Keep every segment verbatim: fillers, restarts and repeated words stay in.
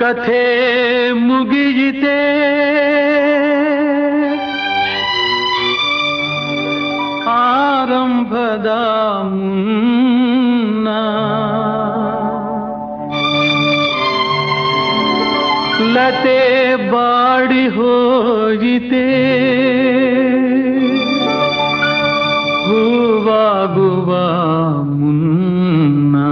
ಕಥೆ ಮುಗಿಯಿತೆ ಆರಂಭದ ಮುನ್ನ ಲತೆ ಬಾಡಿ ಹೋಯಿತೆ ಹೂವಾಗುವ ಮುನ್ನ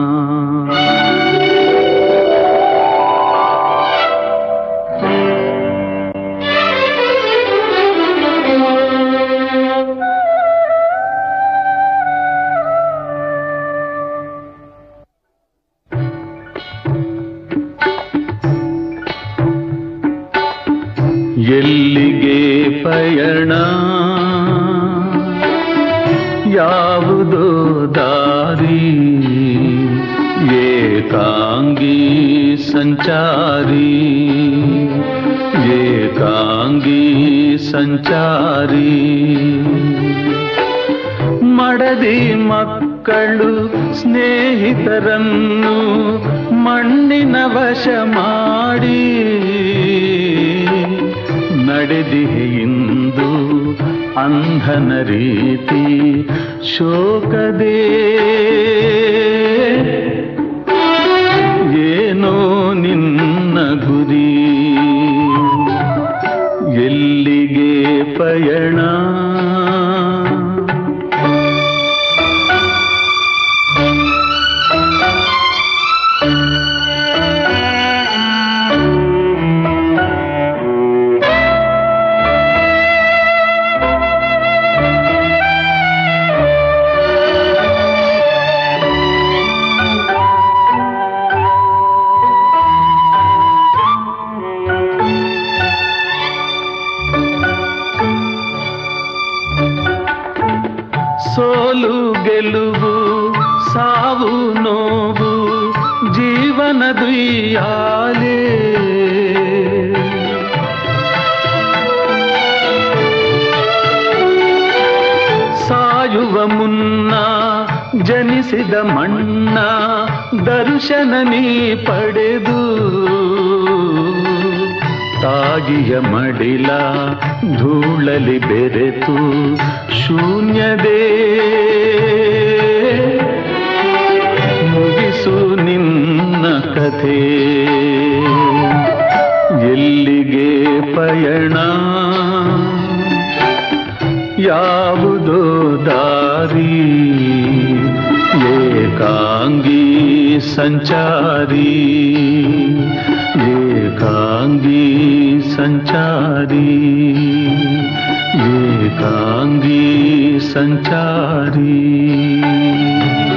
ಎಲ್ಲಿಗೆ ಪಯಣ ಯಾವುದೋ ದಾರಿ ಏಕಾಂಗಿ ಸಂಚಾರಿ ಏಕಾಂಗಿ ಸಂಚಾರಿ ಮಡದಿ ಮಕ್ಕಳು ಸ್ನೇಹಿತರನ್ನು ಮಣ್ಣಿನ ವಶ ಮಾಡಿ ನಡೆದಿಹೆಯಿಂದು ಅಂಧನ ರೀತಿ ಶೋಕದೇ ಏನೋ ನಿನ್ನ ಗುರಿ ಎಲ್ಲಿಗೆ ಪಯಣ ಸೋಲು ಗೆಲುವು ಸಾವು ನೋವು ಜೀವನದುಯ್ಯಾಲೆ ಸಾಯುವ ಮುನ್ನ ಜನಿಸಿದ ಮಣ್ಣ ದರ್ಶನ ನೀ ಪಡೆದು ತಾಗಿಯ ಮಡಿಲ ಧೂಳಲಿ ಬೆರೆತು ಶೂನ್ಯದೇ ಮುಗಿಸು ನಿನ್ನ ಕಥೆ ಎಲ್ಲಿಗೆ ಪಯಣ ಯಾವುದೋ ದಾರಿ ಏಕಾಂಗಿ ಸಂಚಾರಿ ಏಕಾಂಗಿ ಸಂಚಾರಿ ಏಕಾಂಗಿ ಸಂಚಾರಿ